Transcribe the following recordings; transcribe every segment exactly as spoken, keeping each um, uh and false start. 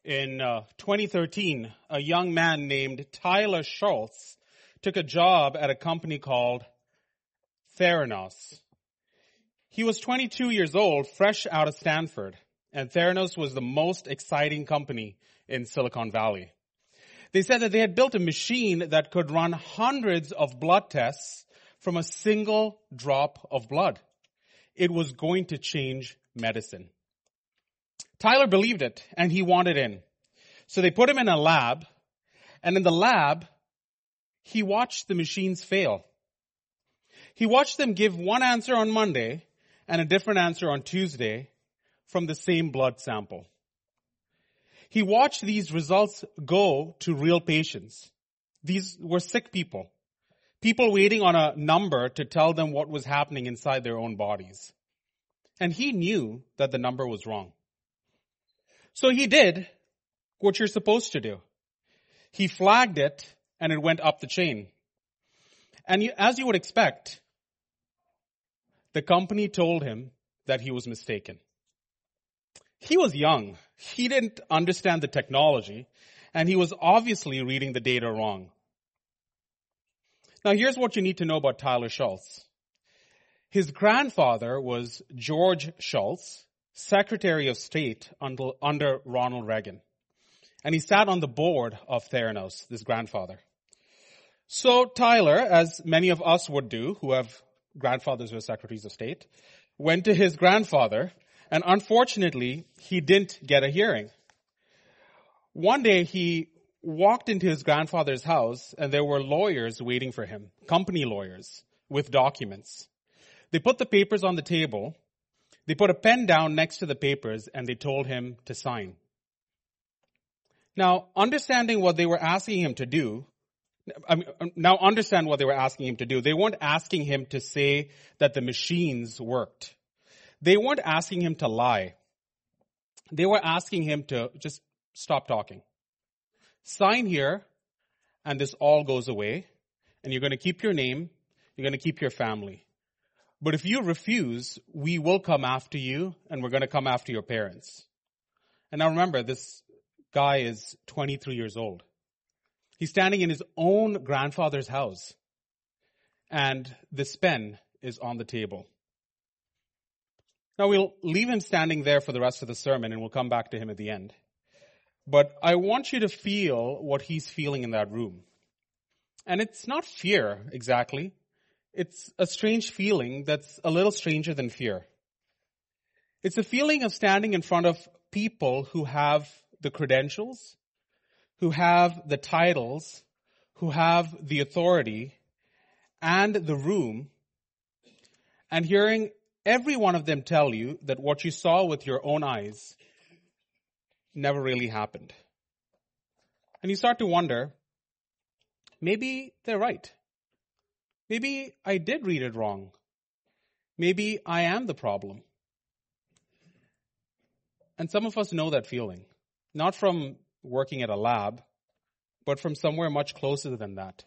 In uh, twenty thirteen, a young man named Tyler Schultz took a job at a company called Theranos. He was twenty-two years old, fresh out of Stanford, and Theranos was the most exciting company in Silicon Valley. They said that they had built a machine that could run hundreds of blood tests from a single drop of blood. It was going to change medicine. Tyler believed it, and he wanted in. So they put him in a lab, and in the lab, he watched the machines fail. He watched them give one answer on Monday and a different answer on Tuesday from the same blood sample. He watched these results go to real patients. These were sick people, people waiting on a number to tell them what was happening inside their own bodies. And he knew that the number was wrong. So he did what you're supposed to do. He flagged it, and it went up the chain. And you, as you would expect, the company told him that he was mistaken. He was young. He didn't understand the technology, and he was obviously reading the data wrong. Now, here's what you need to know about Tyler Schultz. His grandfather was George Shultz, Secretary of State under, under Ronald Reagan. And he sat on the board of Theranos, this grandfather. So Tyler, as many of us would do, who have grandfathers who are Secretaries of State, went to his grandfather, and unfortunately, he didn't get a hearing. One day, he walked into his grandfather's house, and there were lawyers waiting for him, company lawyers, with documents. They put the papers on the table. They put a pen down next to the papers, and they told him to sign. Now, understanding what they were asking him to do, I mean, now understand what they were asking him to do. They weren't asking him to say that the machines worked. They weren't asking him to lie. They were asking him to just stop talking. Sign here, and this all goes away, and you're going to keep your name, you're going to keep your family. But if you refuse, we will come after you, and we're going to come after your parents. And now remember, this guy is twenty-three years old. He's standing in his own grandfather's house, and this pen is on the table. Now we'll leave him standing there for the rest of the sermon, and we'll come back to him at the end. But I want you to feel what he's feeling in that room. And it's not fear, exactly. It's a strange feeling that's a little stranger than fear. It's a feeling of standing in front of people who have the credentials, who have the titles, who have the authority and the room, and hearing every one of them tell you that what you saw with your own eyes never really happened. And you start to wonder, maybe they're right. Maybe I did read it wrong. Maybe I am the problem. And some of us know that feeling, not from working at a lab, but from somewhere much closer than that.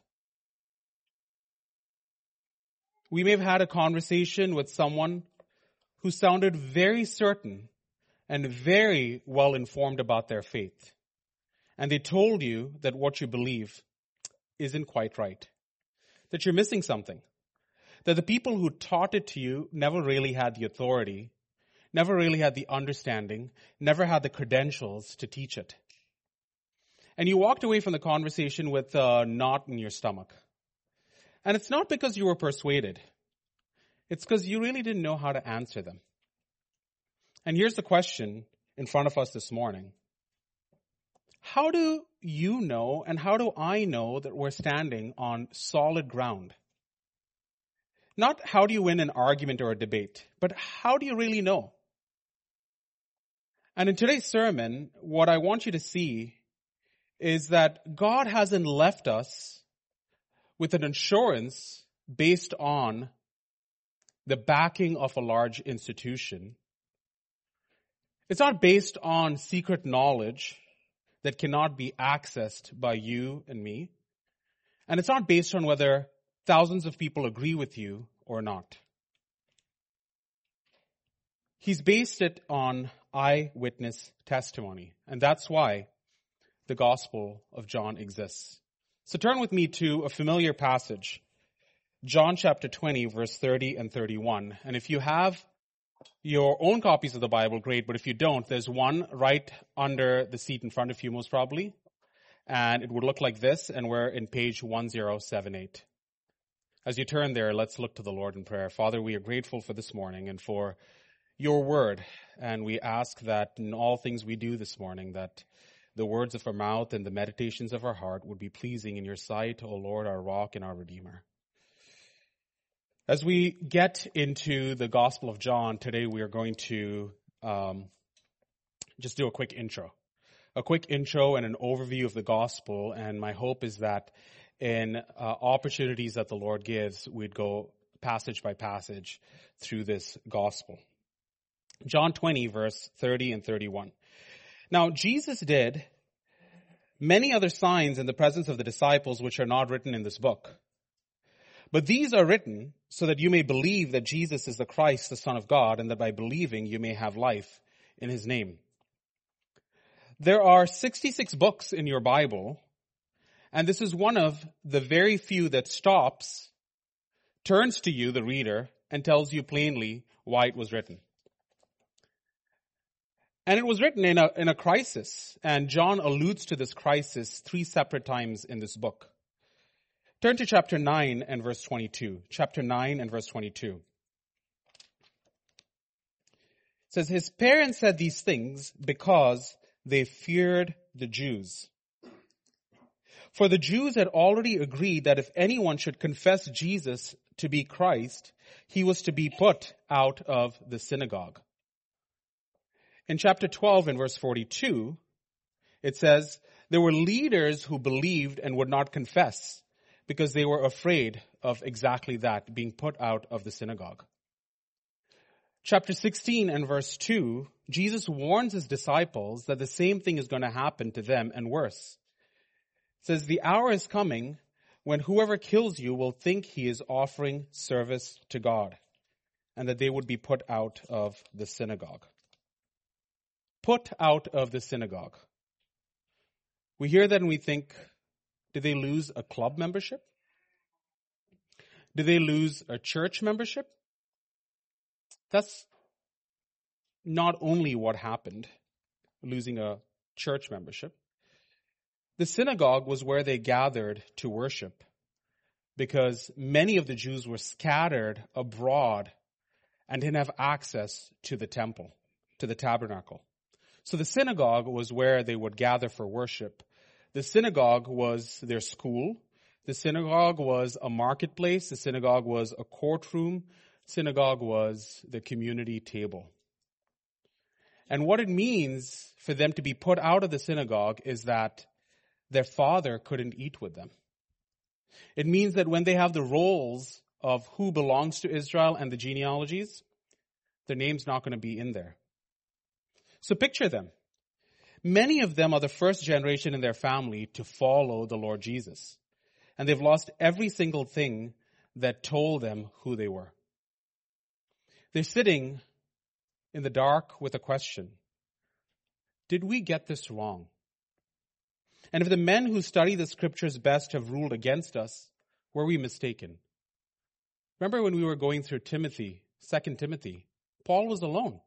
We may have had a conversation with someone who sounded very certain and very well informed about their faith. And they told you that what you believe isn't quite right, that you're missing something, that the people who taught it to you never really had the authority, never really had the understanding, never had the credentials to teach it. And you walked away from the conversation with a knot in your stomach. And it's not because you were persuaded. It's because you really didn't know how to answer them. And here's the question in front of us this morning. How do you know and how do I know that we're standing on solid ground? Not how do you win an argument or a debate, but how do you really know? And in today's sermon, what I want you to see is that God hasn't left us with an assurance based on the backing of a large institution. It's not based on secret knowledge that cannot be accessed by you and me. And it's not based on whether thousands of people agree with you or not. He's based it on eyewitness testimony. And that's why the Gospel of John exists. So turn with me to a familiar passage, John chapter twenty, verse thirty and thirty-one. And if you have your own copies of the Bible, great. But if you don't, there's one right under the seat in front of you, most probably. And it would look like this, and we're in page one zero seven eight. As you turn there, let's look to the Lord in prayer. Father, we are grateful for this morning and for your word. And we ask that in all things we do this morning, that the words of our mouth and the meditations of our heart would be pleasing in your sight, O Lord, our rock and our Redeemer. As we get into the Gospel of John, today we are going to um, just do a quick intro. A quick intro and an overview of the Gospel, and my hope is that in uh, opportunities that the Lord gives, we'd go passage by passage through this Gospel. John twenty, verse thirty and thirty-one. Now, Jesus did many other signs in the presence of the disciples which are not written in this book. But these are written so that you may believe that Jesus is the Christ, the Son of God, and that by believing you may have life in his name. There are sixty-six books in your Bible, and this is one of the very few that stops, turns to you, the reader, and tells you plainly why it was written. And it was written in a, in a crisis, and John alludes to this crisis three separate times in this book. Turn to chapter nine and verse twenty-two. Chapter nine and verse twenty-two. It says, his parents said these things because they feared the Jews. For the Jews had already agreed that if anyone should confess Jesus to be Christ, he was to be put out of the synagogue. In chapter twelve and verse forty-two, it says, there were leaders who believed and would not confess because they were afraid of exactly that, being put out of the synagogue. Chapter sixteen and verse two, Jesus warns his disciples that the same thing is going to happen to them and worse. It says, the hour is coming when whoever kills you will think he is offering service to God, and that they would be put out of the synagogue. Put out of the synagogue. We hear that and we think, did they lose a club membership? Did they lose a church membership? That's not only what happened, losing a church membership. The synagogue was where they gathered to worship because many of the Jews were scattered abroad and didn't have access to the temple, to the tabernacle. So the synagogue was where they would gather for worship. The synagogue was their school. The synagogue was a marketplace. The synagogue was a courtroom. Synagogue was the community table. And what it means for them to be put out of the synagogue is that their father couldn't eat with them. It means that when they have the rolls of who belongs to Israel and the genealogies, their name's not going to be in there. So picture them. Many of them are the first generation in their family to follow the Lord Jesus. And they've lost every single thing that told them who they were. They're sitting in the dark with a question. Did we get this wrong? And if the men who study the scriptures best have ruled against us, were we mistaken? Remember when we were going through Timothy, Second Timothy, Paul was alone.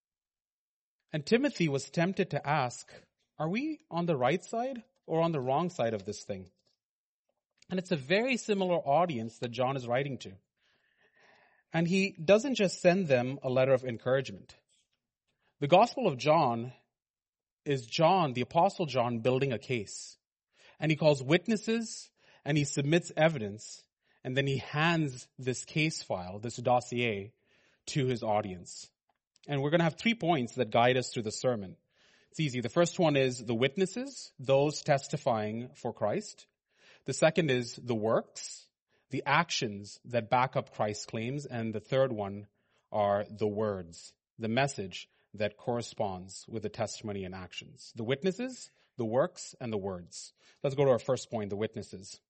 And Timothy was tempted to ask, are we on the right side or on the wrong side of this thing? And it's a very similar audience that John is writing to. And he doesn't just send them a letter of encouragement. The Gospel of John is John, the Apostle John, building a case. And he calls witnesses and he submits evidence. And then he hands this case file, this dossier, to his audience. And we're going to have three points that guide us through the sermon. It's easy. The first one is the witnesses, those testifying for Christ. The second is the works, the actions that back up Christ's claims. And the third one are the words, the message that corresponds with the testimony and actions. The witnesses, the works, and the words. Let's go to our first point, the witnesses.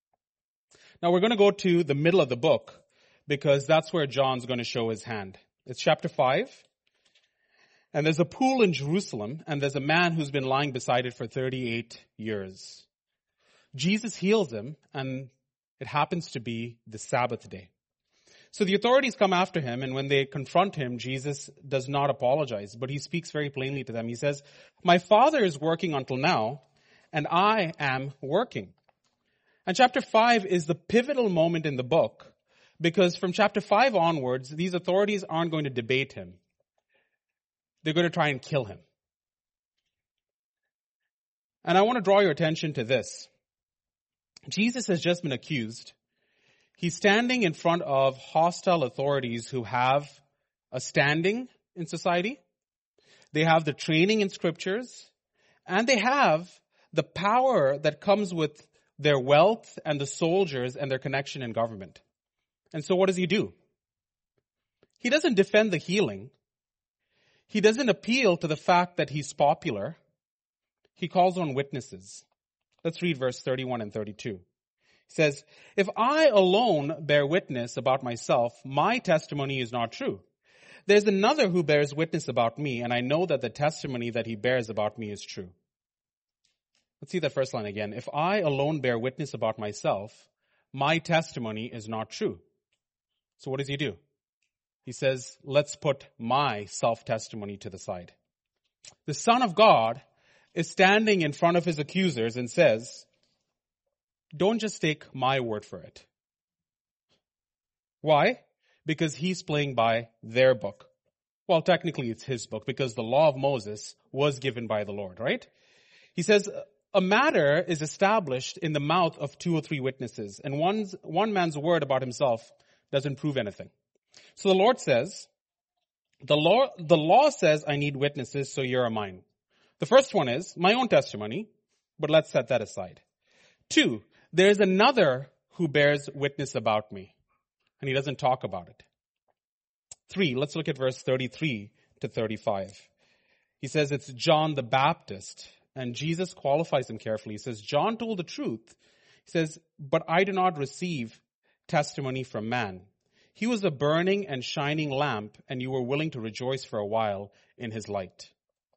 Now we're going to go to the middle of the book because that's where John's going to show his hand. It's chapter five. And there's a pool in Jerusalem, and there's a man who's been lying beside it for thirty-eight years. Jesus heals him, and it happens to be the Sabbath day. So the authorities come after him, and when they confront him, Jesus does not apologize, but he speaks very plainly to them. He says, "My Father is working until now, and I am working." And chapter five is the pivotal moment in the book, because from chapter five onwards, these authorities aren't going to debate him. They're going to try and kill him. And I want to draw your attention to this. Jesus has just been accused. He's standing in front of hostile authorities who have a standing in society. They have the training in scriptures. And they have the power that comes with their wealth and the soldiers and their connection in government. And so what does he do? He doesn't defend the healing. He doesn't appeal to the fact that he's popular. He calls on witnesses. Let's read verse thirty-one and thirty-two. He says, "If I alone bear witness about myself, my testimony is not true. There's another who bears witness about me, and I know that the testimony that he bears about me is true." Let's see that first line again. "If I alone bear witness about myself, my testimony is not true." So what does he do? He says, let's put my self-testimony to the side. The Son of God is standing in front of his accusers and says, don't just take my word for it. Why? Because he's playing by their book. Well, technically it's his book because the law of Moses was given by the Lord, right? He says, a matter is established in the mouth of two or three witnesses, and one's, one man's word about himself doesn't prove anything. So the Lord says, the law, the law says I need witnesses, so here are mine. The first one is my own testimony, but let's set that aside. Two, there's another who bears witness about me, and he doesn't talk about it. Three, let's look at verse thirty-three to thirty-five. He says it's John the Baptist, and Jesus qualifies him carefully. He says, John told the truth. He says, but I do not receive testimony from man. He was a burning and shining lamp, and you were willing to rejoice for a while in his light.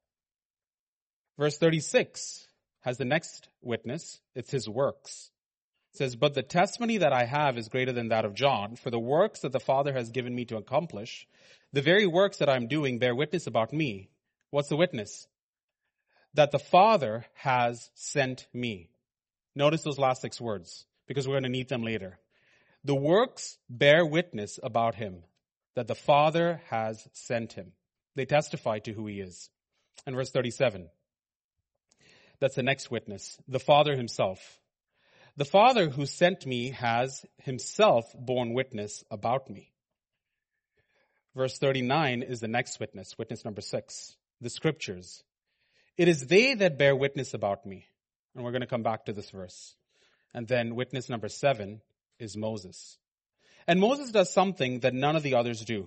Verse thirty-six has the next witness. It's his works. It says, but the testimony that I have is greater than that of John, for the works that the Father has given me to accomplish, the very works that I'm doing bear witness about me. What's the witness? That the Father has sent me. Notice those last six words, because we're going to need them later. The works bear witness about him, that the Father has sent him. They testify to who he is. And verse thirty-seven, that's the next witness, the Father himself. The Father who sent me has himself borne witness about me. Verse thirty-nine is the next witness, witness number six, the Scriptures. It is they that bear witness about me. And we're going to come back to this verse. And then witness number seven is Moses. And Moses does something that none of the others do.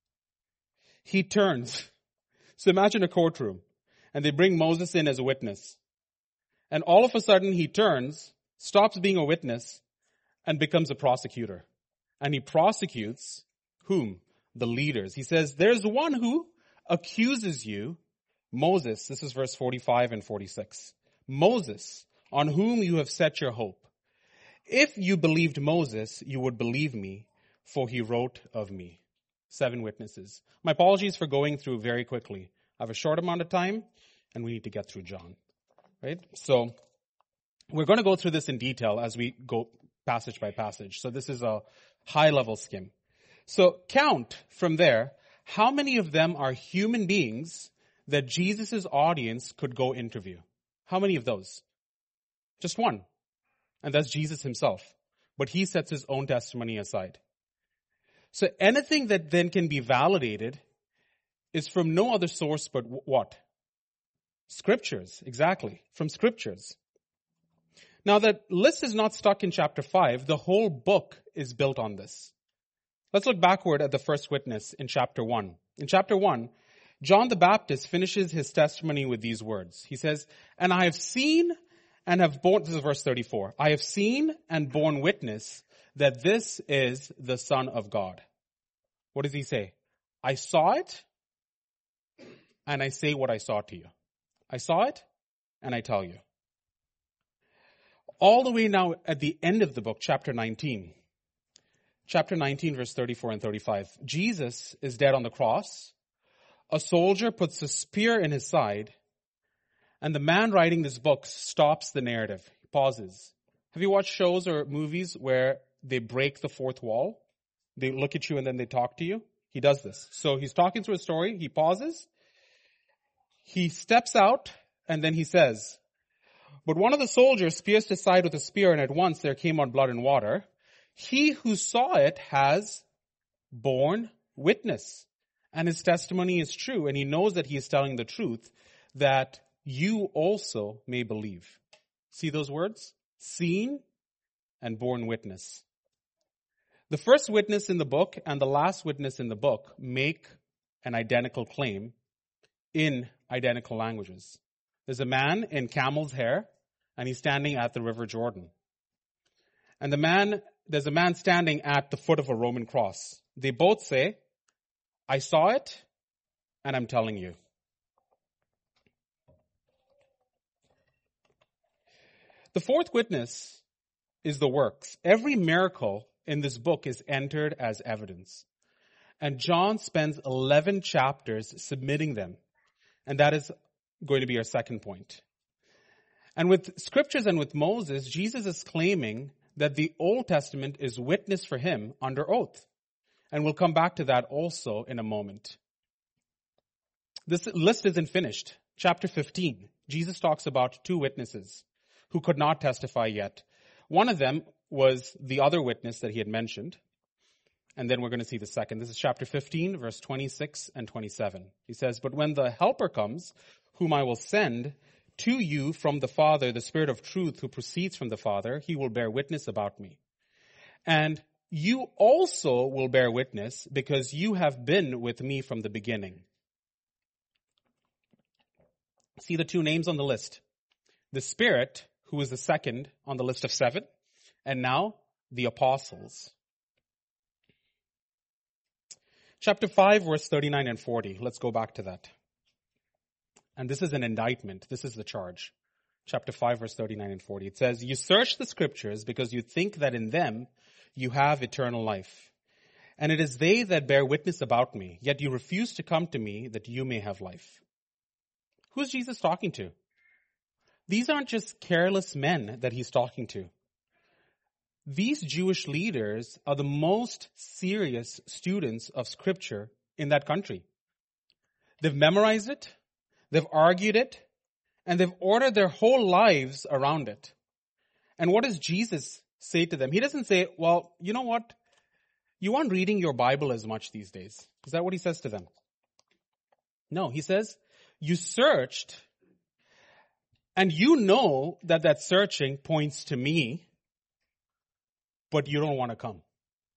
He turns. So imagine a courtroom, and they bring Moses in as a witness. And all of a sudden he turns, stops being a witness, and becomes a prosecutor. And he prosecutes whom? The leaders. He says, there's one who accuses you, Moses. This is verse forty-five and forty-six. Moses, on whom you have set your hope. If you believed Moses, you would believe me, for he wrote of me. Seven witnesses. My apologies for going through very quickly. I have a short amount of time, and we need to get through John. Right? So we're going to go through this in detail as we go passage by passage. So this is a high-level skim. So count from there, how many of them are human beings that Jesus' audience could go interview? How many of those? Just one. And that's Jesus himself. But he sets his own testimony aside. So anything that then can be validated is from no other source but what? Scriptures. Exactly. From Scriptures. Now that list is not stuck in chapter five. The whole book is built on this. Let's look backward at the first witness in chapter one. In chapter one, John the Baptist finishes his testimony with these words. He says, and I have seen and have borne, this is verse thirty-four, I have seen and borne witness that this is the Son of God. What does he say? I saw it. and I say what I saw to you. I saw it, and I tell you. All the way now at the end of the book, chapter nineteen. Chapter nineteen, verse thirty-four and thirty-five. Jesus is dead on the cross. A soldier puts a spear in his side, and the man writing this book stops the narrative. He pauses. Have you watched shows or movies where they break the fourth wall? They look at you and then they talk to you? He does this. So he's talking through a story. He pauses. He steps out, and then he says, but one of the soldiers pierced his side with a spear, and at once there came out blood and water. He who saw it has borne witness, and his testimony is true, and he knows that he is telling the truth, that you also may believe. See those words? Seen and borne witness. The first witness in the book and the last witness in the book make an identical claim in identical languages. There's a man in camel's hair, and he's standing at the River Jordan. And the man, there's a man standing at the foot of a Roman cross. They both say, I saw it, and I'm telling you. The fourth witness is the works. Every miracle in this book is entered as evidence. And John spends eleven chapters submitting them. And that is going to be our second point. And with scriptures and with Moses, Jesus is claiming that the Old Testament is witness for him under oath. And we'll come back to that also in a moment. This list isn't finished. Chapter fifteen, Jesus talks about two witnesses who could not testify yet. One of them was the other witness that he had mentioned. And then we're going to see the second. This is chapter fifteen, verse twenty-six and twenty-seven. He says, but when the Helper comes, whom I will send to you from the Father, the Spirit of truth who proceeds from the Father, he will bear witness about me. And you also will bear witness because you have been with me from the beginning. See the two names on the list. The Spirit, who is the second on the list of seven, and now the apostles. Chapter five, verse thirty-nine and forty. Let's go back to that. And this is an indictment. This is the charge. Chapter five, verse thirty-nine and forty. It says, you search the scriptures because you think that in them you have eternal life. And it is they that bear witness about me, yet you refuse to come to me that you may have life. Who's Jesus talking to? These aren't just careless men that he's talking to. These Jewish leaders are the most serious students of scripture in that country. They've memorized it, they've argued it, and they've ordered their whole lives around it. And what does Jesus say to them? He doesn't say, well, you know what? You aren't reading your Bible as much these days. Is that what he says to them? No, he says, you searched, and you know that that searching points to me, but you don't want to come.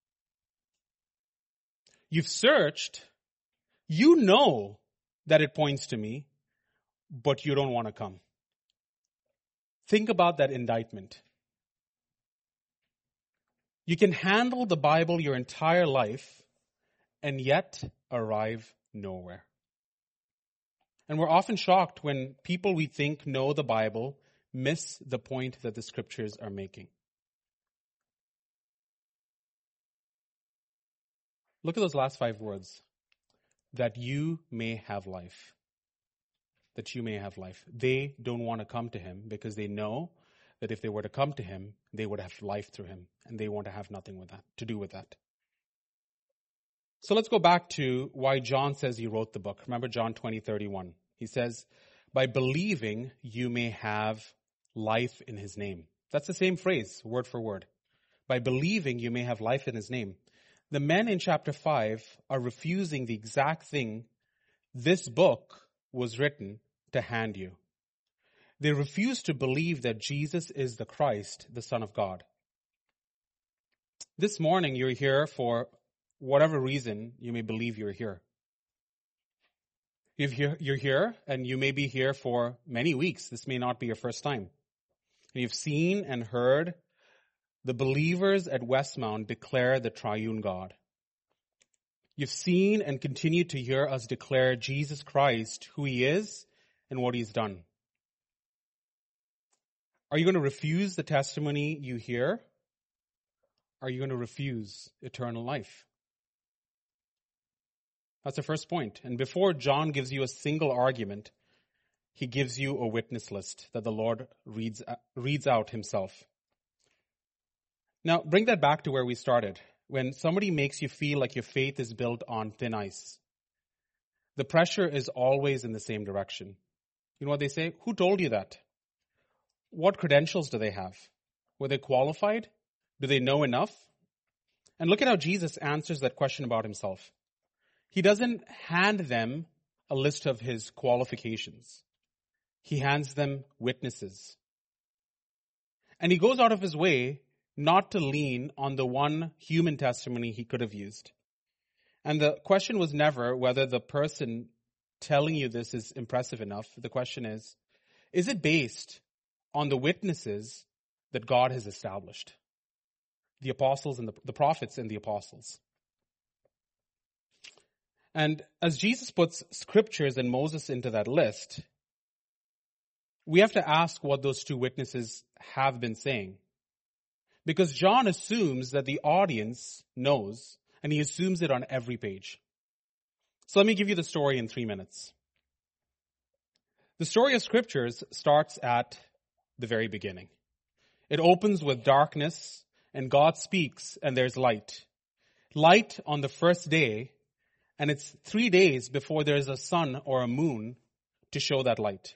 You've searched, you know that it points to me, but you don't want to come. Think about that indictment. You can handle the Bible your entire life and yet arrive nowhere. And we're often shocked when people we think know the Bible miss the point that the scriptures are making. Look at those last five words. That you may have life. That you may have life. They don't want to come to him because they know that if they were to come to him, they would have life through him. And they want to have nothing with that, to do with that. So let's go back to why John says he wrote the book. Remember John twenty, thirty-one. He says, by believing you may have life in his name. That's the same phrase, word for word. By believing you may have life in his name. The men in chapter five are refusing the exact thing this book was written to hand you. They refuse to believe that Jesus is the Christ, the Son of God. This morning you're here for whatever reason you may believe you're here. You're here and you may be here for many weeks. This may not be your first time. And you've seen and heard the believers at Westmount declare the triune God. You've seen and continue to hear us declare Jesus Christ, who he is and what he's done. Are you going to refuse the testimony you hear? Are you going to refuse eternal life? That's the first point. And before John gives you a single argument, he gives you a witness list that the Lord reads, reads out himself. Now, bring that back to where we started. When somebody makes you feel like your faith is built on thin ice, the pressure is always in the same direction. You know what they say? Who told you that? What credentials do they have? Were they qualified? Do they know enough? And look at how Jesus answers that question about himself. He doesn't hand them a list of his qualifications. He hands them witnesses. And he goes out of his way not to lean on the one human testimony he could have used. And the question was never whether the person telling you this is impressive enough. The question is, is it based on the witnesses that God has established? The apostles and the, the prophets and the apostles. And as Jesus puts scriptures and Moses into that list, we have to ask what those two witnesses have been saying. Because John assumes that the audience knows, and he assumes it on every page. So let me give you the story in three minutes. The story of scriptures starts at the very beginning. It opens with darkness, and God speaks, and there's light. Light on the first day, and it's three days before there's a sun or a moon to show that light.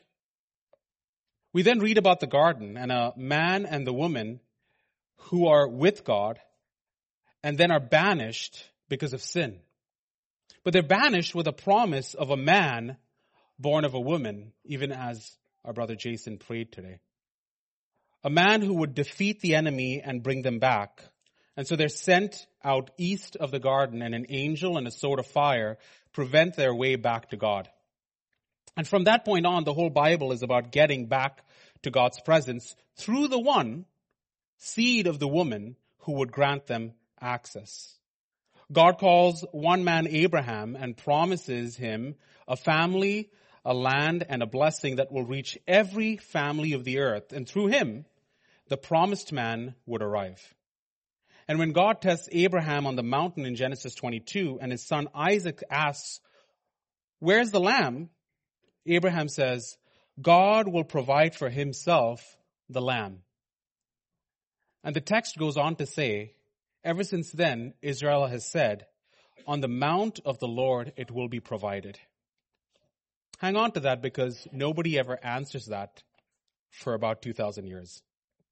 We then read about the garden and a man and the woman who are with God and then are banished because of sin. But they're banished with a promise of a man born of a woman, even as our brother Jason prayed today. A man who would defeat the enemy and bring them back. And so they're sent out east of the garden, and an angel and a sword of fire prevent their way back to God. And from that point on, the whole Bible is about getting back to God's presence through the one seed of the woman who would grant them access. God calls one man Abraham and promises him a family, a land, and a blessing that will reach every family of the earth. And through him, the promised man would arrive. And when God tests Abraham on the mountain in Genesis twenty-two, and his son Isaac asks, "Where's the lamb?" Abraham says, God will provide for himself the lamb. And the text goes on to say, ever since then, Israel has said, on the mount of the Lord it will be provided. Hang on to that, because nobody ever answers that for about two thousand years.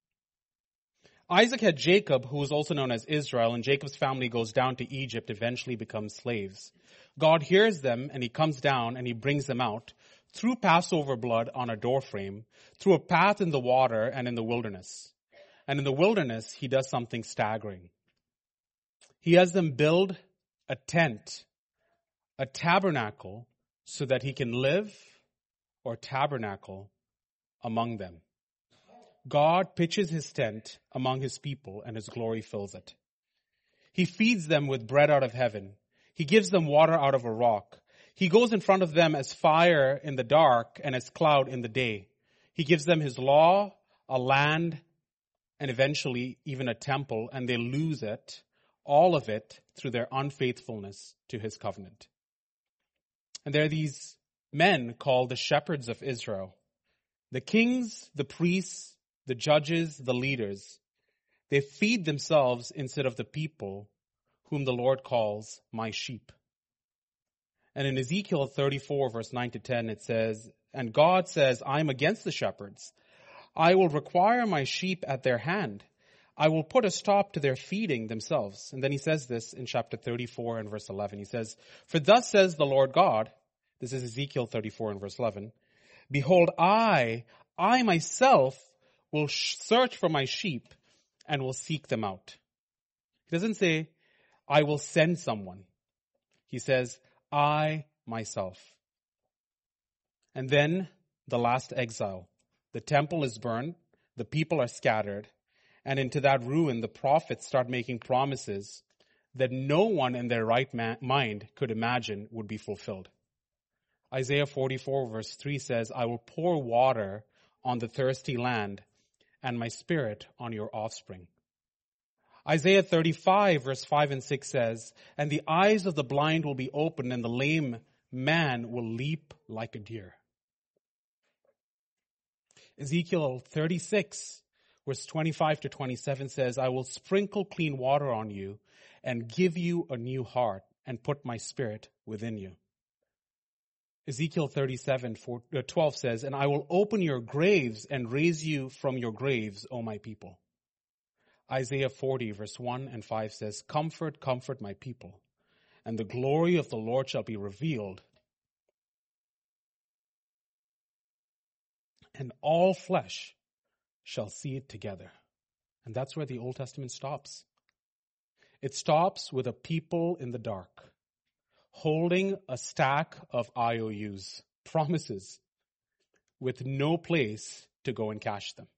Isaac had Jacob, who was also known as Israel, and Jacob's family goes down to Egypt, eventually becomes slaves. God hears them, and he comes down, and he brings them out through Passover blood on a doorframe, through a path in the water and in the wilderness. And in the wilderness, he does something staggering. He has them build a tent, a tabernacle, so that he can live or tabernacle among them. God pitches his tent among his people, and his glory fills it. He feeds them with bread out of heaven. He gives them water out of a rock. He goes in front of them as fire in the dark and as cloud in the day. He gives them his law, a land, and eventually even a temple, and they lose it, all of it, through their unfaithfulness to his covenant. And there are these men called the shepherds of Israel. The kings, the priests, the judges, the leaders. They feed themselves instead of the people whom the Lord calls my sheep. And in Ezekiel thirty-four, verse nine to ten, it says, and God says, I am against the shepherds. I will require my sheep at their hand. I will put a stop to their feeding themselves. And then he says this in chapter thirty-four and verse eleven. He says, for thus says the Lord God, this is Ezekiel thirty-four and verse eleven, behold, I, I myself will search for my sheep and will seek them out. He doesn't say, I will send someone. He says, I myself. And then the last exile. The temple is burned. The people are scattered. And into that ruin, the prophets start making promises that no one in their right ma- mind could imagine would be fulfilled. Isaiah forty-four verse three says, I will pour water on the thirsty land and my spirit on your offspring. Isaiah thirty-five verse five and six says, and the eyes of the blind will be opened and the lame man will leap like a deer. Ezekiel thirty-six verse twenty-five to twenty-seven says, I will sprinkle clean water on you and give you a new heart and put my spirit within you. Ezekiel thirty-seven twelve says, and I will open your graves and raise you from your graves, O my people. Isaiah forty verse one and five says, comfort, comfort my people, and the glory of the Lord shall be revealed, and all flesh shall see it together. And that's where the Old Testament stops. It stops with a people in the dark, holding a stack of I O Us, promises, with no place to go and cash them.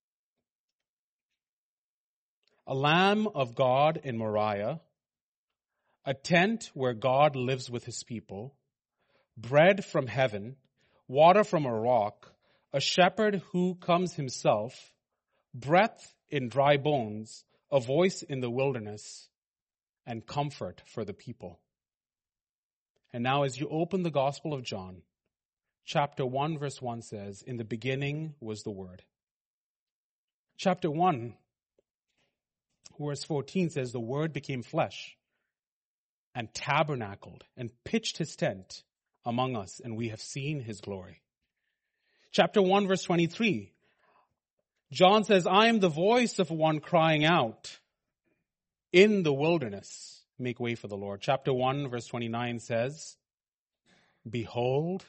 A lamb of God in Moriah, a tent where God lives with his people, bread from heaven, water from a rock, a shepherd who comes himself, breath in dry bones, a voice in the wilderness, and comfort for the people. And now as you open the Gospel of John, chapter one verse one says, in the beginning was the Word. Chapter one verse fourteen says, the Word became flesh and tabernacled and pitched his tent among us, and we have seen his glory. Chapter one verse twenty-three, John says, I am the voice of one crying out in the wilderness, make way for the Lord. Chapter one verse twenty-nine says, behold,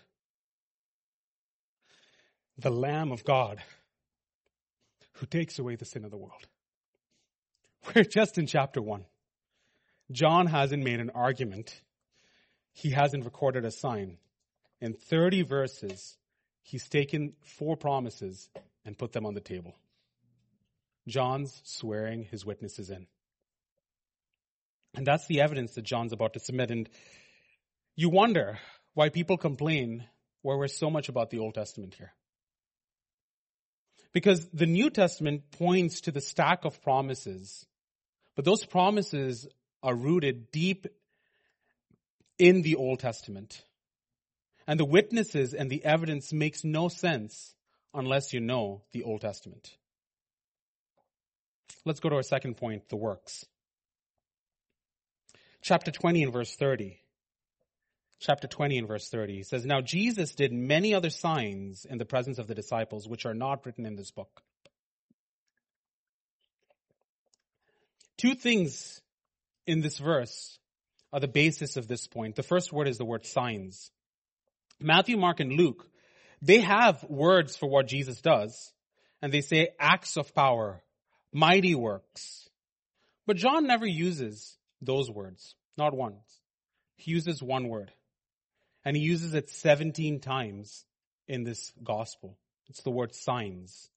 the Lamb of God who takes away the sin of the world. We're just in chapter one. John hasn't made an argument. He hasn't recorded a sign. In thirty verses, he's taken four promises and put them on the table. John's swearing his witnesses in. And that's the evidence that John's about to submit. And you wonder why people complain where we're so much about the Old Testament here. Because the New Testament points to the stack of promises, but those promises are rooted deep in the Old Testament. And the witnesses and the evidence makes no sense unless you know the Old Testament. Let's go to our second point, the works. Chapter twenty and verse thirty. Chapter twenty and verse thirty. He says, now Jesus did many other signs in the presence of the disciples, which are not written in this book. Two things in this verse are the basis of this point. The first word is the word signs. Matthew, Mark, and Luke, they have words for what Jesus does, and they say acts of power, mighty works. But John never uses those words, not once. He uses one word, and he uses it seventeen times in this gospel. It's the word signs.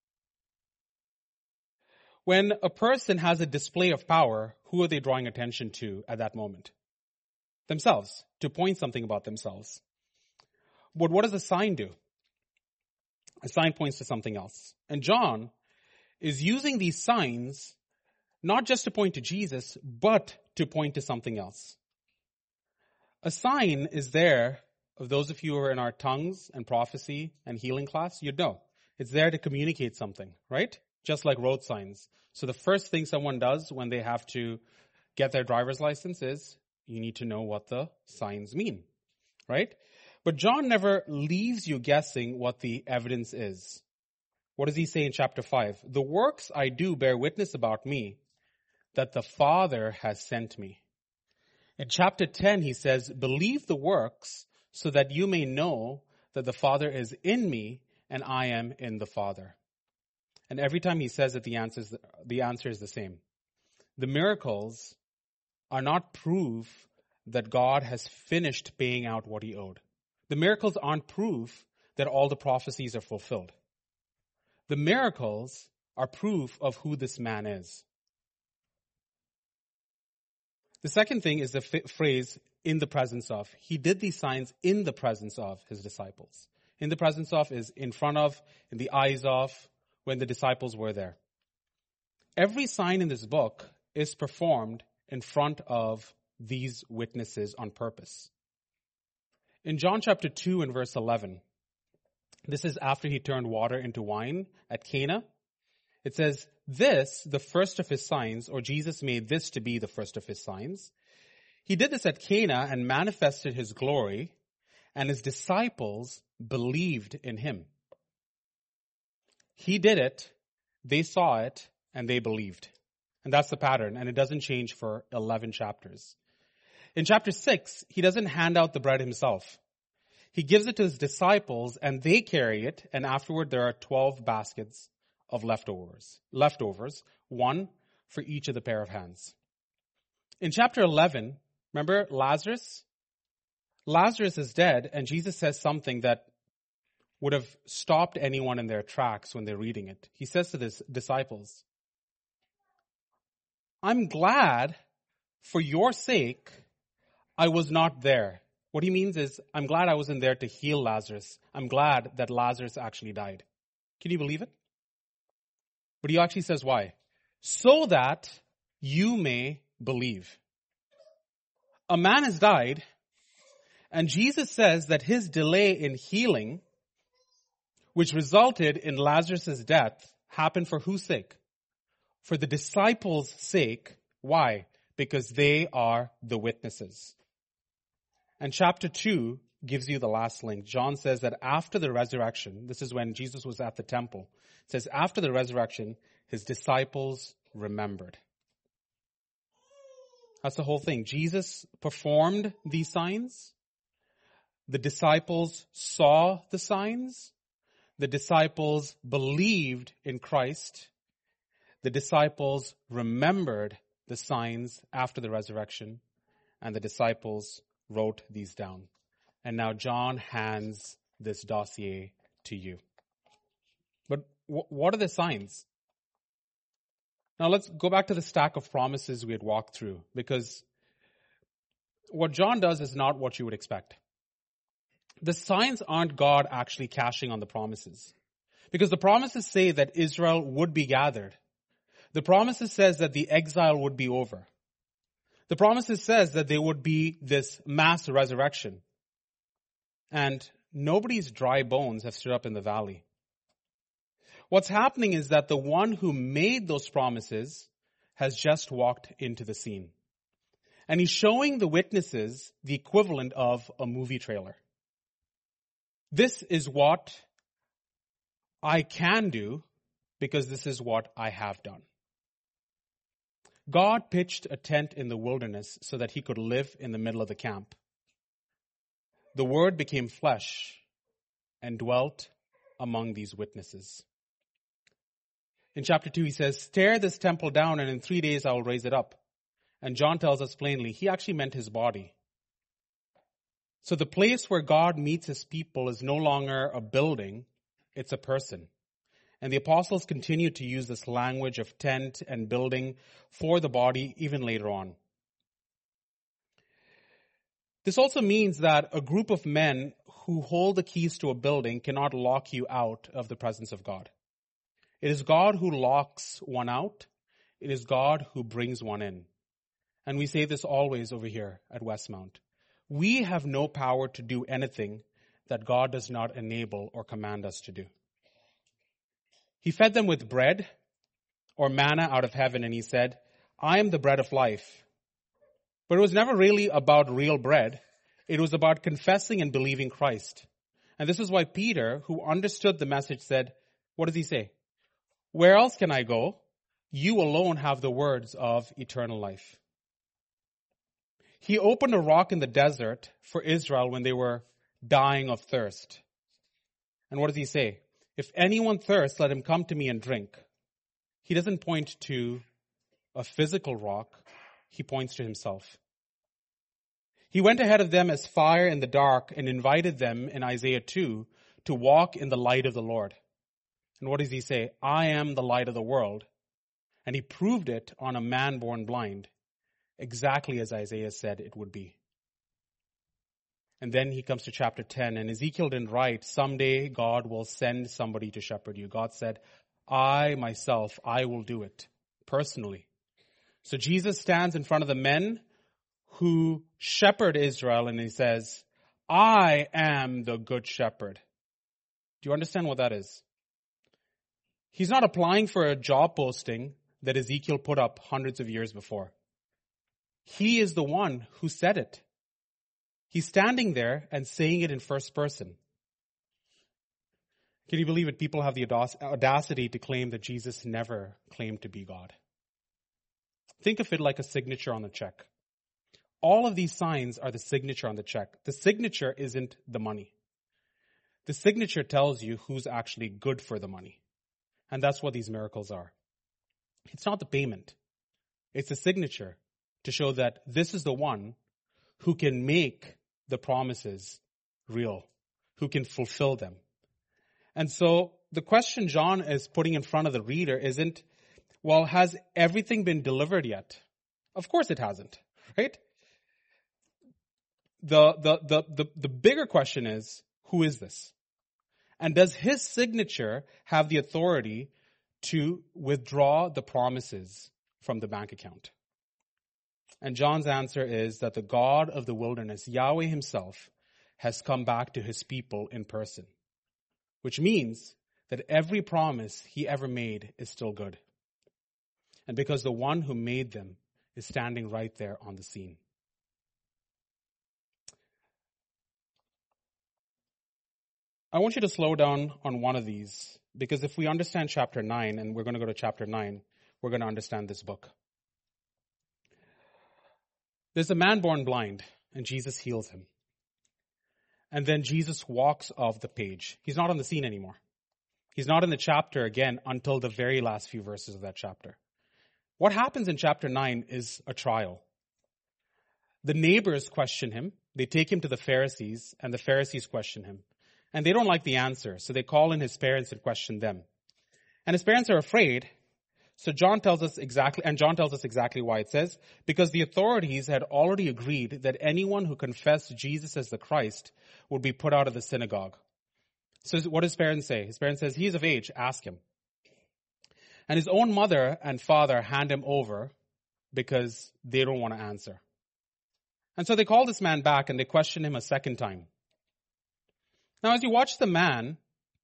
When a person has a display of power, who are they drawing attention to at that moment? Themselves, to point something about themselves. But what does a sign do? A sign points to something else. And John is using these signs not just to point to Jesus, but to point to something else. A sign is there, of those of you who are in our tongues and prophecy and healing class, you'd know. It's there to communicate something, right? Just like road signs. So the first thing someone does when they have to get their driver's license is you need to know what the signs mean, right? But John never leaves you guessing what the evidence is. What does he say in chapter five? The works I do bear witness about me, that the Father has sent me. In chapter ten, he says, believe the works so that you may know that the Father is in me and I am in the Father. And every time he says it, the answer is, the answer is the same. The miracles are not proof that God has finished paying out what he owed. The miracles aren't proof that all the prophecies are fulfilled. The miracles are proof of who this man is. The second thing is the f- phrase, in the presence of. He did these signs in the presence of his disciples. In the presence of is in front of, in the eyes of, when the disciples were there. Every sign in this book is performed in front of these witnesses on purpose. In John chapter two and verse eleven, this is after he turned water into wine at Cana. It says, this, the first of his signs, or Jesus made this to be the first of his signs. He did this at Cana and manifested his glory, and his disciples believed in him. He did it, they saw it, and they believed. And that's the pattern, and it doesn't change for eleven chapters. In chapter six, he doesn't hand out the bread himself. He gives it to his disciples, and they carry it, and afterward there are twelve baskets of leftovers, leftovers, one for each of the pair of hands. In chapter eleven, remember Lazarus? Lazarus is dead, and Jesus says something that would have stopped anyone in their tracks when they're reading it. He says to his disciples, I'm glad for your sake I was not there. What he means is, I'm glad I wasn't there to heal Lazarus. I'm glad that Lazarus actually died. Can you believe it? But he actually says why? So that you may believe. A man has died, and Jesus says that his delay in healing, which resulted in Lazarus' death, happened for whose sake? For the disciples' sake. Why? Because they are the witnesses. And chapter two gives you the last link. John says that after the resurrection, this is when Jesus was at the temple, it says after the resurrection, his disciples remembered. That's the whole thing. Jesus performed these signs. The disciples saw the signs. The disciples believed in Christ. The disciples remembered the signs after the resurrection. And the disciples wrote these down. And now John hands this dossier to you. But w- what are the signs? Now let's go back to the stack of promises we had walked through, because what John does is not what you would expect. The signs aren't God actually cashing on the promises, because the promises say that Israel would be gathered. The promises says that the exile would be over. The promises says that there would be this mass resurrection. And nobody's dry bones have stood up in the valley. What's happening is that the one who made those promises has just walked into the scene. And he's showing the witnesses the equivalent of a movie trailer. This is what I can do because this is what I have done. God pitched a tent in the wilderness so that he could live in the middle of the camp. The Word became flesh and dwelt among these witnesses. In chapter two, he says, tear this temple down and in three days I will raise it up. And John tells us plainly, he actually meant his body. So the place where God meets his people is no longer a building, it's a person. And the apostles continue to use this language of tent and building for the body even later on. This also means that a group of men who hold the keys to a building cannot lock you out of the presence of God. It is God who locks one out. It is God who brings one in. And we say this always over here at Westmount. We have no power to do anything that God does not enable or command us to do. He fed them with bread or manna out of heaven, and he said, I am the bread of life. But it was never really about real bread. It was about confessing and believing Christ. And this is why Peter, who understood the message, said, what does he say? Where else can I go? You alone have the words of eternal life. He opened a rock in the desert for Israel when they were dying of thirst. And what does he say? If anyone thirsts, let him come to me and drink. He doesn't point to a physical rock. He points to himself. He went ahead of them as fire in the dark and invited them in Isaiah two to walk in the light of the Lord. And what does he say? I am the light of the world. And he proved it on a man born blind. exactly as Isaiah said it would be. And then he comes to chapter ten, and Ezekiel didn't write, someday God will send somebody to shepherd you. God said, I myself, I will do it personally. So Jesus stands in front of the men who shepherd Israel, and he says, I am the good shepherd. Do you understand what that is? He's not applying for a job posting that Ezekiel put up hundreds of years before. He is the one who said it. He's standing there and saying it in first person. Can you believe it? People have the audacity to claim that Jesus never claimed to be God. Think of it like a signature on the check. All of these signs are the signature on the check. The signature isn't the money. The signature tells you who's actually good for the money. And that's what these miracles are. It's not the payment. It's a signature to show that this is the one who can make the promises real, who can fulfill them. And so the question John is putting in front of the reader isn't, well, has everything been delivered yet? Of course it hasn't, right? The, the, the, the, the bigger question is, who is this? And does his signature have the authority to withdraw the promises from the bank account? And John's answer is that the God of the wilderness, Yahweh himself, has come back to his people in person, which means that every promise he ever made is still good. And because the one who made them is standing right there on the scene. I want you to slow down on one of these, because if we understand chapter nine, and we're going to go to chapter nine, we're going to understand this book. There's a man born blind, and Jesus heals him. And then Jesus walks off the page. He's not on the scene anymore. He's not in the chapter again until the very last few verses of that chapter. What happens in chapter nine is a trial. The neighbors question him. They take him to the Pharisees, and the Pharisees question him. And they don't like the answer, so they call in his parents and question them. And his parents are afraid, so John tells us exactly, and John tells us exactly why. It says, because the authorities had already agreed that anyone who confessed Jesus as the Christ would be put out of the synagogue. So what does his parents say? His parents says, he is of age, ask him. And his own mother and father hand him over because they don't want to answer. And so they call this man back and they question him a second time. Now, as you watch the man,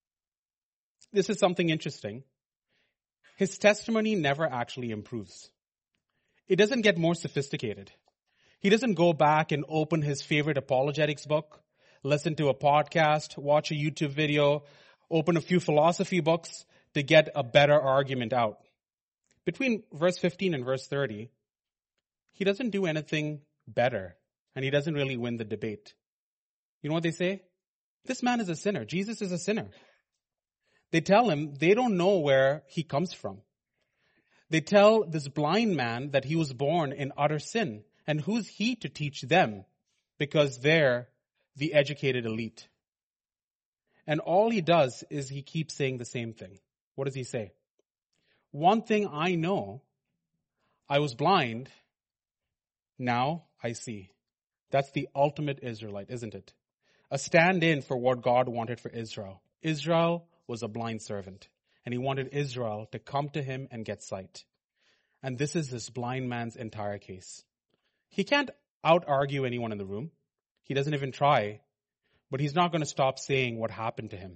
this is something interesting. His testimony never actually improves. It doesn't get more sophisticated. He doesn't go back and open his favorite apologetics book, listen to a podcast, watch a YouTube video, open a few philosophy books to get a better argument out. Between verse fifteen and verse thirty, he doesn't do anything better, and he doesn't really win the debate. You know what they say? This man is a sinner. Jesus is a sinner. They tell him they don't know where he comes from. They tell this blind man that he was born in utter sin. And who's he to teach them? Because they're the educated elite. And all he does is he keeps saying the same thing. What does he say? One thing I know, I was blind, now I see. That's the ultimate Israelite, isn't it? A stand-in for what God wanted for Israel. Israel was a blind servant, and he wanted Israel to come to him and get sight. And this is this blind man's entire case. He can't out-argue anyone in the room. He doesn't even try, but he's not going to stop saying what happened to him.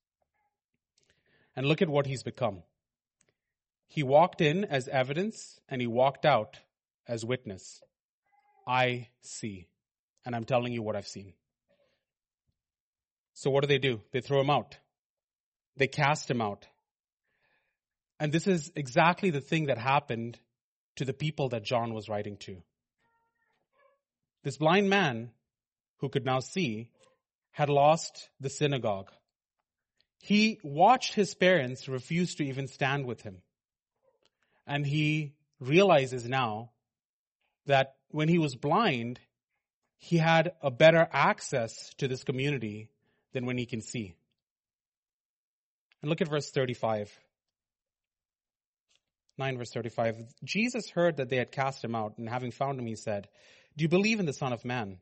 And look at what he's become. He walked in as evidence, and he walked out as witness. I see, and I'm telling you what I've seen. So what do they do? They throw him out. They cast him out. And this is exactly the thing that happened to the people that John was writing to. This blind man, who could now see, had lost the synagogue. He watched his parents refuse to even stand with him. And he realizes now that when he was blind, he had a better access to this community than when he can see. And look at verse thirty-five. nine verse thirty-five. Jesus heard that they had cast him out, and having found him, he said, "Do you believe in the Son of Man?"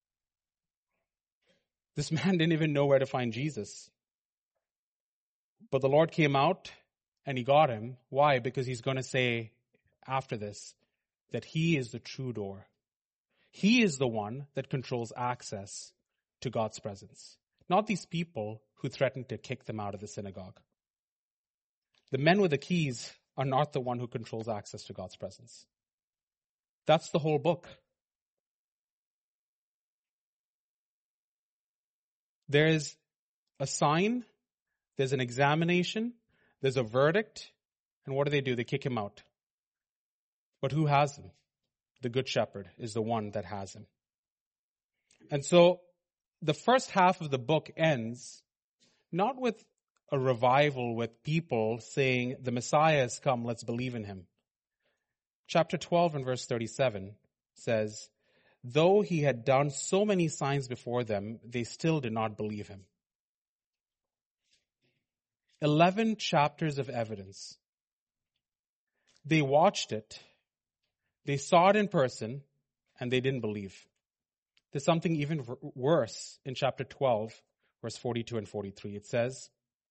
This man didn't even know where to find Jesus. But the Lord came out and he got him. Why? Because he's going to say after this that he is the true door. He is the one that controls access to God's presence. Not these people who threatened to kick them out of the synagogue. The men with the keys are not the one who controls access to God's presence. That's the whole book. There is a sign, there's an examination, there's a verdict, and what do they do? They kick him out. But who has him? The Good Shepherd is the one that has him. And so the first half of the book ends not with a revival with people saying, the Messiah has come, let's believe in him. Chapter twelve and verse thirty-seven says, though he had done so many signs before them, they still did not believe him. Eleven chapters of evidence. They watched it, they saw it in person, and they didn't believe. There's something even worse in chapter twelve, verse forty-two and forty-three. It says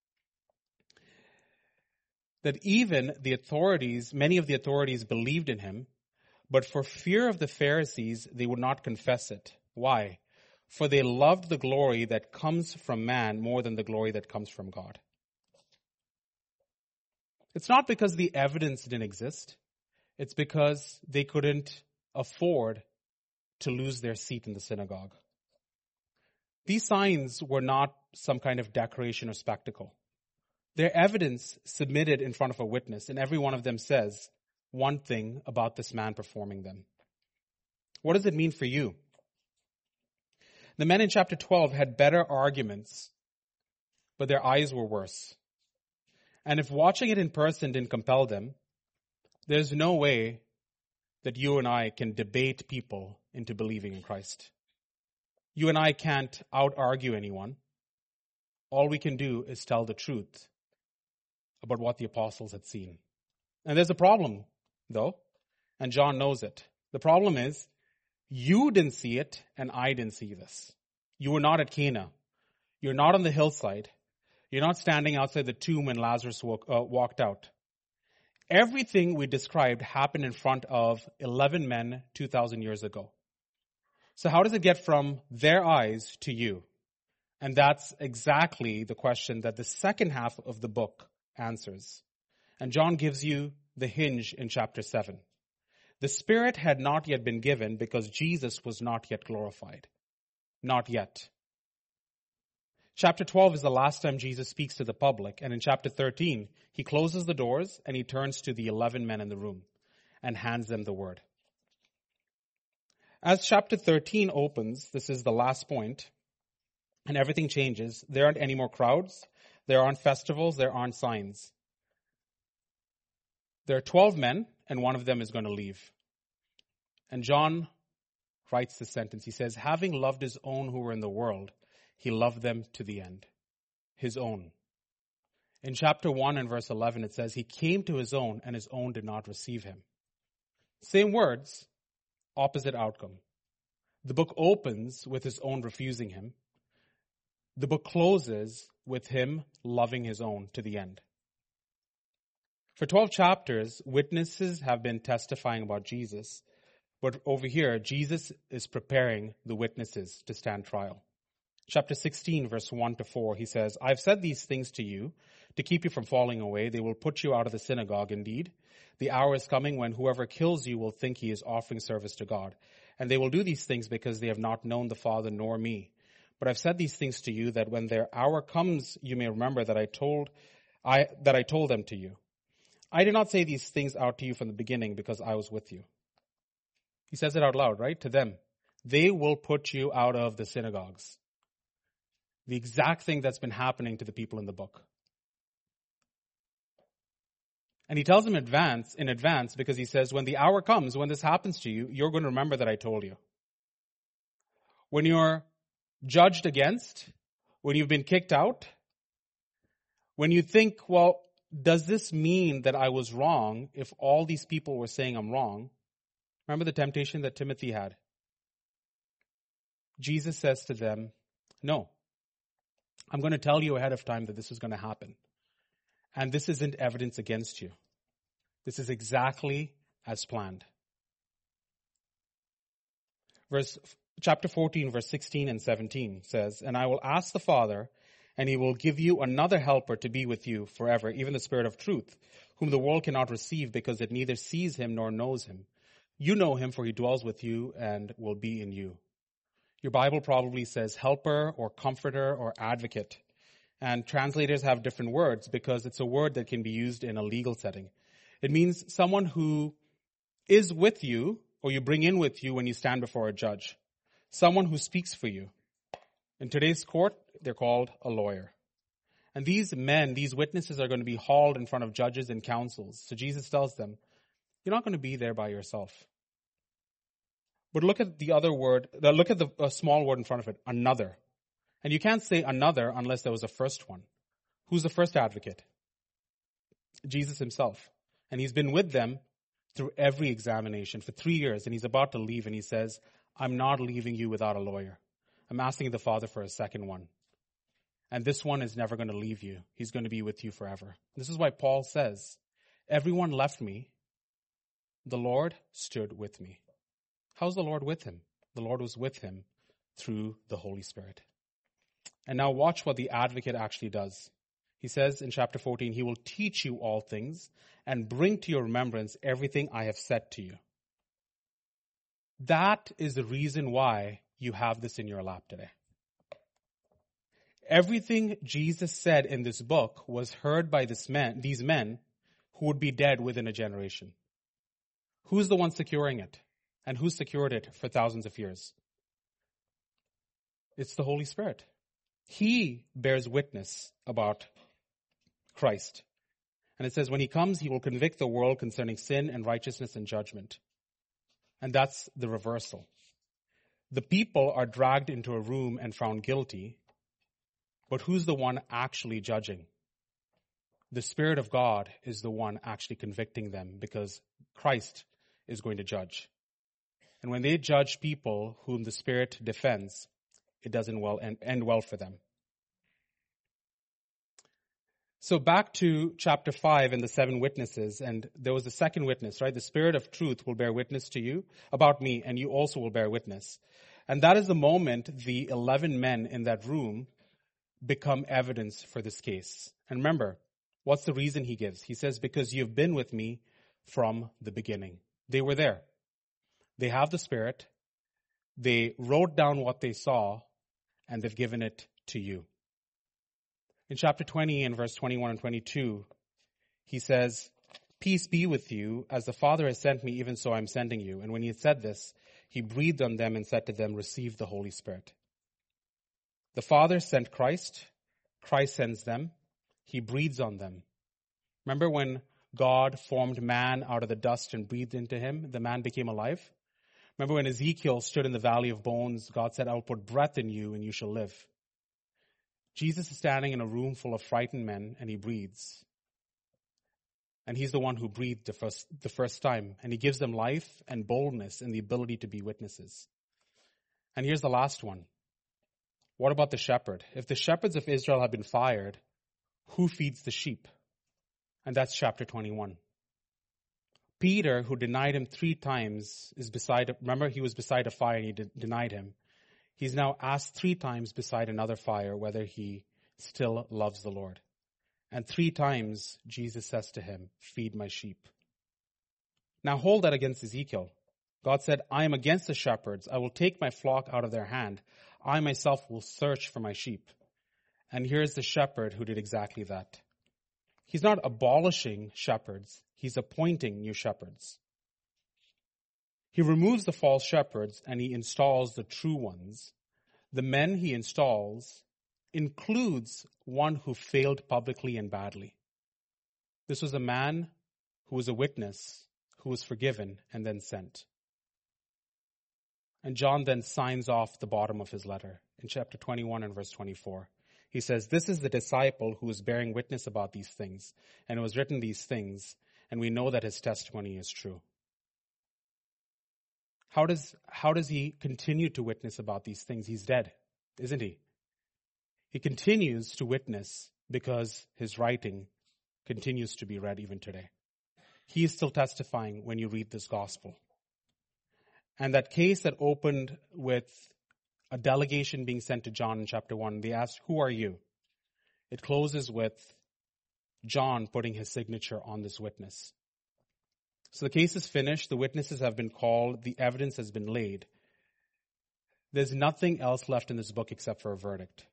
that even the authorities, many of the authorities believed in him, but for fear of the Pharisees, they would not confess it. Why? For they loved the glory that comes from man more than the glory that comes from God. It's not because the evidence didn't exist. It's because they couldn't afford to lose their seat in the synagogue. These signs were not some kind of decoration or spectacle. They're evidence submitted in front of a witness, and every one of them says one thing about this man performing them. What does it mean for you? The men in chapter twelve had better arguments, but their eyes were worse. And if watching it in person didn't compel them, there's no way that you and I can debate people into believing in Christ. You and I can't out-argue anyone. All we can do is tell the truth about what the apostles had seen. And there's a problem, though, and John knows it. The problem is, you didn't see it, and I didn't see this. You were not at Cana. You're not on the hillside. You're not standing outside the tomb when Lazarus walk, uh, walked out. Everything we described happened in front of eleven men two thousand years ago. So how does it get from their eyes to you? And that's exactly the question that the second half of the book answers. And John gives you the hinge in chapter seven. The Spirit had not yet been given because Jesus was not yet glorified. Not yet. Chapter twelve is the last time Jesus speaks to the public. And in chapter thirteen, he closes the doors and he turns to the eleven men in the room and hands them the word. As chapter thirteen opens, this is the last point, and everything changes. There aren't any more crowds. There aren't festivals. There aren't signs. There are twelve men, and one of them is going to leave. And John writes this sentence. He says, having loved his own who were in the world, he loved them to the end. His own. In chapter one and verse eleven, it says, he came to his own, and his own did not receive him. Same words, opposite outcome. The book opens with his own refusing him. The book closes with him loving his own to the end. For twelve chapters, witnesses have been testifying about Jesus. But over here, Jesus is preparing the witnesses to stand trial. Chapter sixteen, verse one to four, he says, I've said these things to you to keep you from falling away. They will put you out of the synagogue. Indeed, the hour is coming when whoever kills you will think he is offering service to God. And they will do these things because they have not known the Father nor me. But I've said these things to you that when their hour comes, you may remember that I told I that I told them to you. I did not say these things out to you from the beginning because I was with you. He says it out loud, right? To them. They will put you out of the synagogues. The exact thing that's been happening to the people in the book. And he tells them advance, in advance because he says, when the hour comes, when this happens to you, you're going to remember that I told you. When you're judged against, when you've been kicked out, when you think, well, does this mean that I was wrong if all these people were saying I'm wrong? Remember the temptation that Timothy had? Jesus says to them, no, I'm going to tell you ahead of time that this is going to happen. And this isn't evidence against you. This is exactly as planned. Verse, chapter fourteen, verse sixteen and seventeen says, and I will ask the Father, and he will give you another helper to be with you forever, even the Spirit of truth, whom the world cannot receive because it neither sees him nor knows him. You know him, for he dwells with you and will be in you. Your Bible probably says helper or comforter or advocate. And translators have different words because it's a word that can be used in a legal setting. It means someone who is with you or you bring in with you when you stand before a judge. Someone who speaks for you. In today's court, they're called a lawyer. And these men, these witnesses are going to be hauled in front of judges and councils. So Jesus tells them, you're not going to be there by yourself. But look at the other word, look at the a small word in front of it, another. And you can't say another unless there was a first one. Who's the first advocate? Jesus himself. And he's been with them through every examination for three years. And he's about to leave and he says, I'm not leaving you without a lawyer. I'm asking the Father for a second one. And this one is never going to leave you. He's going to be with you forever. This is why Paul says, everyone left me. The Lord stood with me. How's the Lord with him? The Lord was with him through the Holy Spirit. And now watch what the advocate actually does. He says in chapter fourteen, he will teach you all things and bring to your remembrance everything I have said to you. That is the reason why you have this in your lap today. Everything Jesus said in this book was heard by this man, these men who would be dead within a generation. Who's the one securing it? And who secured it for thousands of years? It's the Holy Spirit. He bears witness about Christ. And it says, when he comes, he will convict the world concerning sin and righteousness and judgment. And that's the reversal. The people are dragged into a room and found guilty. But who's the one actually judging? The Spirit of God is the one actually convicting them because Christ is going to judge. And when they judge people whom the Spirit defends, it doesn't well end, end well for them. So back to chapter five and the seven witnesses, and there was a second witness, right? The Spirit of truth will bear witness to you about me, and you also will bear witness. And that is the moment the eleven men in that room become evidence for this case. And remember, what's the reason he gives? He says, because you've been with me from the beginning. They were there. They have the Spirit. They wrote down what they saw, and they've given it to you. In chapter twenty and verse twenty-one and twenty-two, he says, peace be with you. As the Father has sent me, even so I'm sending you. And when he had said this, he breathed on them and said to them, receive the Holy Spirit. The Father sent Christ. Christ sends them. He breathes on them. Remember when God formed man out of the dust and breathed into him? The man became alive. Remember when Ezekiel stood in the valley of bones, God said, I will put breath in you and you shall live. Jesus is standing in a room full of frightened men and he breathes. And he's the one who breathed the first, the first time. And he gives them life and boldness and the ability to be witnesses. And here's the last one. What about the shepherd? If the shepherds of Israel have been fired, who feeds the sheep? And that's chapter twenty-one. Peter, who denied him three times, is beside, remember he was beside a fire and he de- denied him. He's now asked three times beside another fire whether he still loves the Lord. And three times Jesus says to him, feed my sheep. Now hold that against Ezekiel. God said, I am against the shepherds. I will take my flock out of their hand. I myself will search for my sheep. And here's the shepherd who did exactly that. He's not abolishing shepherds. He's appointing new shepherds. He removes the false shepherds and he installs the true ones. The men he installs includes one who failed publicly and badly. This was a man who was a witness, who was forgiven and then sent. And John then signs off the bottom of his letter in chapter twenty-one and verse twenty-four. He says, this is the disciple who is bearing witness about these things, and who has written these things, and we know that his testimony is true. How does, how does he continue to witness about these things? He's dead, isn't he? He continues to witness because his writing continues to be read even today. He is still testifying when you read this gospel. And that case that opened with a delegation being sent to John in chapter one, they asked, who are you? It closes with John putting his signature on this witness. So the case is finished. The witnesses have been called. The evidence has been laid. There's nothing else left in this book except for a verdict.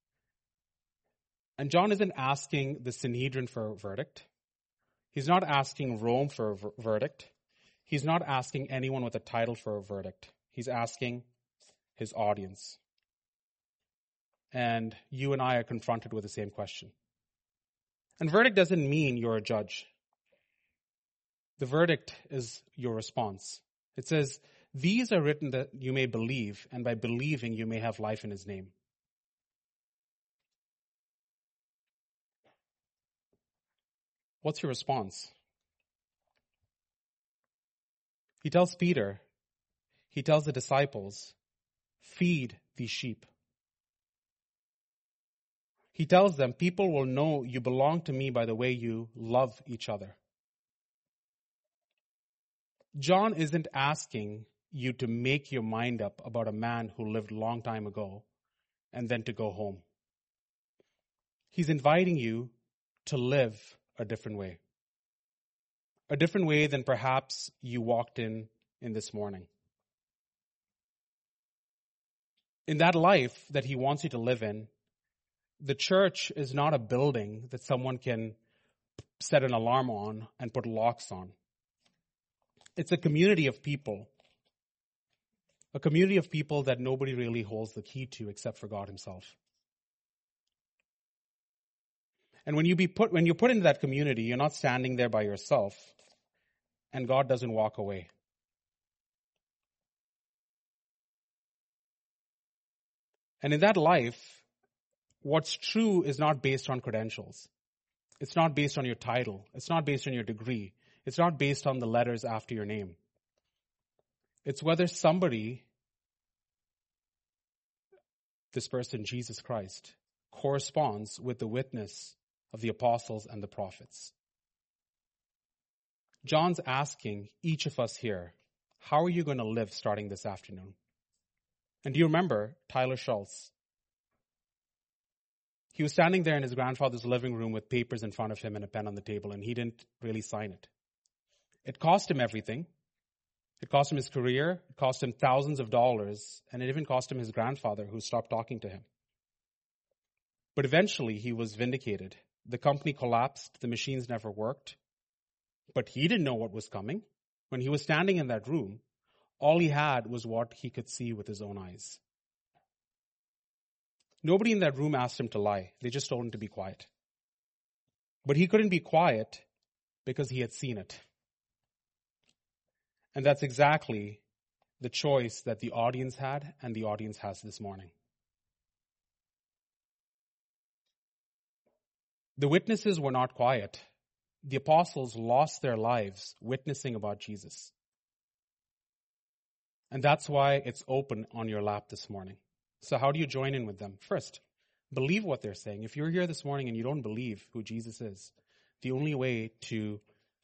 And John isn't asking the Sanhedrin for a verdict. He's not asking Rome for a ver- verdict. He's not asking anyone with a title for a verdict. He's asking his audience. And you and I are confronted with the same question. And verdict doesn't mean you're a judge. The verdict is your response. It says, these are written that you may believe, and by believing you may have life in his name. What's your response? He tells Peter, he tells the disciples, feed these sheep. He tells them, people will know you belong to me by the way you love each other. John isn't asking you to make your mind up about a man who lived a long time ago and then to go home. He's inviting you to live a different way. A different way than perhaps you walked in in this morning. In that life that he wants you to live in, the church is not a building that someone can set an alarm on and put locks on. It's a community of people. A community of people that nobody really holds the key to except for God himself. And when you be put, when you're put into that community, you're not standing there by yourself, and God doesn't walk away. And in that life, what's true is not based on credentials. It's not based on your title. It's not based on your degree. It's not based on the letters after your name. It's whether somebody, this person, Jesus Christ, corresponds with the witness of the apostles and the prophets. John's asking each of us here, how are you going to live starting this afternoon? And do you remember Tyler Schultz? He was standing there in his grandfather's living room with papers in front of him and a pen on the table, and he didn't really sign it. It cost him everything. It cost him his career. It cost him thousands of dollars. And it even cost him his grandfather, who stopped talking to him. But eventually, he was vindicated. The company collapsed. The machines never worked. But he didn't know what was coming. When he was standing in that room, all he had was what he could see with his own eyes. Nobody in that room asked him to lie. They just told him to be quiet. But he couldn't be quiet because he had seen it. And that's exactly the choice that the audience had and the audience has this morning. The witnesses were not quiet. The apostles lost their lives witnessing about Jesus. And that's why it's open on your lap this morning. So how do you join in with them? First, believe what they're saying. If you're here this morning and you don't believe who Jesus is, the only way to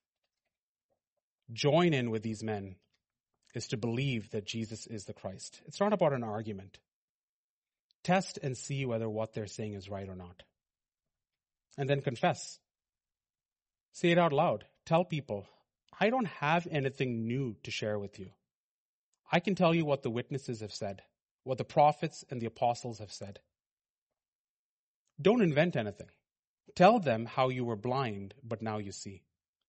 join in with these men is to believe that Jesus is the Christ. It's not about an argument. Test and see whether what they're saying is right or not. And then confess. Say it out loud. Tell people, I don't have anything new to share with you. I can tell you what the witnesses have said, what the prophets and the apostles have said. Don't invent anything. Tell them how you were blind, but now you see.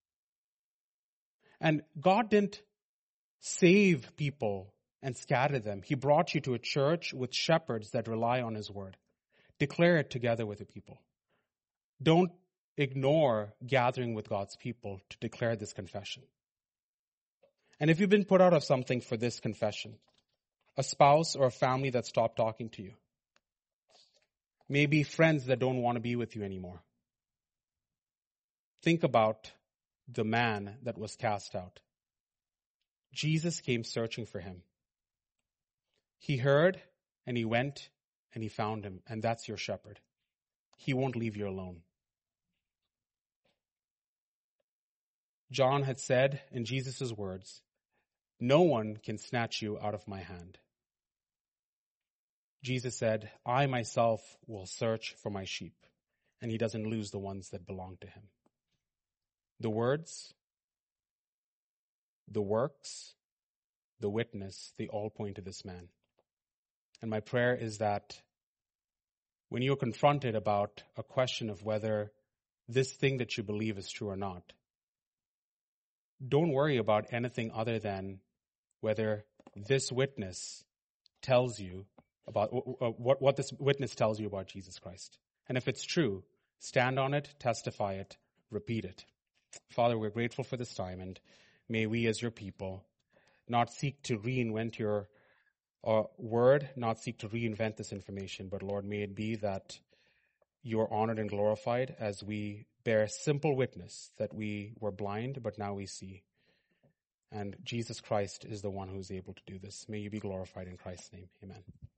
And God didn't save people and scatter them. He brought you to a church with shepherds that rely on his word. Declare it together with the people. Don't ignore gathering with God's people to declare this confession. And if you've been put out of something for this confession, a spouse or a family that stopped talking to you, Maybe friends that don't want to be with you anymore. Think about the man that was cast out. Jesus came searching for him. He heard and he went and he found him, and that's your shepherd. He won't leave you alone. John had said in Jesus' words, "No one can snatch you out of my hand." Jesus said, "I myself will search for my sheep," and he doesn't lose the ones that belong to him. The words, the works, the witness, they all point to this man. And my prayer is that when you're confronted about a question of whether this thing that you believe is true or not, don't worry about anything other than whether this witness tells you about what, what this witness tells you about Jesus Christ. And if it's true, stand on it, testify it, repeat it. Father, we're grateful for this time, and may we as your people not seek to reinvent your uh, word, not seek to reinvent this information, but Lord, may it be that you are honored and glorified as we bear simple witness that we were blind, but now we see. And Jesus Christ is the one who is able to do this. May you be glorified in Christ's name. Amen.